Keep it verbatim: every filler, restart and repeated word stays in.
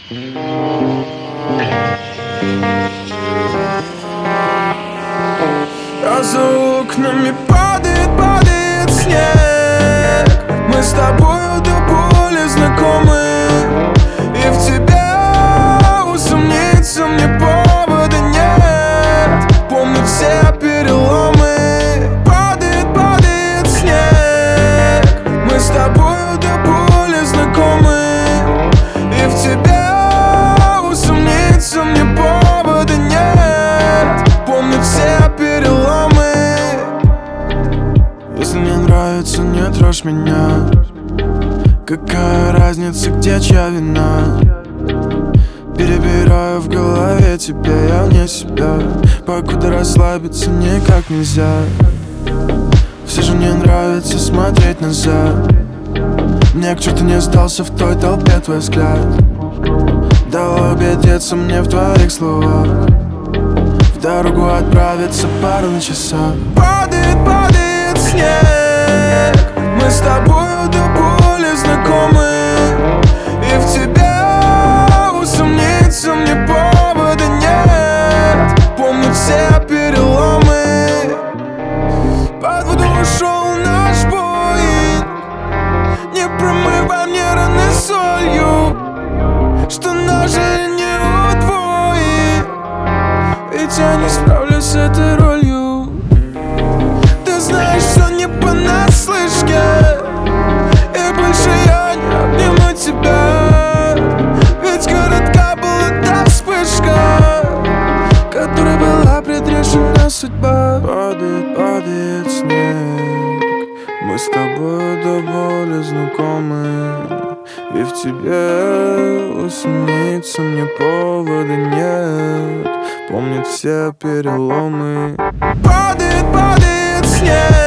А за окнами падает, падает снег. Мы с тобою до боли знакомы, и в тебе усомниться мне повода нет. Помню все переломы. Падает, падает снег. Мы с тобою до боли знакомы, и в тебе усомниться мне повода нет. Помню все переломы. Если не нравится, не трожь меня. Какая разница, где чья вина? Перебираю в голове тебя, я вне себя. Покуда расслабиться никак нельзя. Все же мне нравится смотреть назад. Мне кто-то не сдался в той толпе твой взгляд. Дало убедиться мне в твоих словах. В дорогу отправиться пару на часах. Падает, падает снег. Мы с тобою до боли знакомы, и в тебе усомниться мне повода нет. Помню все переломы. Под воду ушел наш бой. Не промывай мне раны солью, что нажили не удвоить. Ведь я не справлюсь с этой ролью. Ты знаешь, что не понаслышке, и больше я не обниму тебя. Ведь коротка была та вспышка, которой была предрешена судьба. Падает, падает снег. Мы с тобой до боли знакомы, и в тебе усомниться мне повода нет. Помнит все переломы. Падает, падает снег.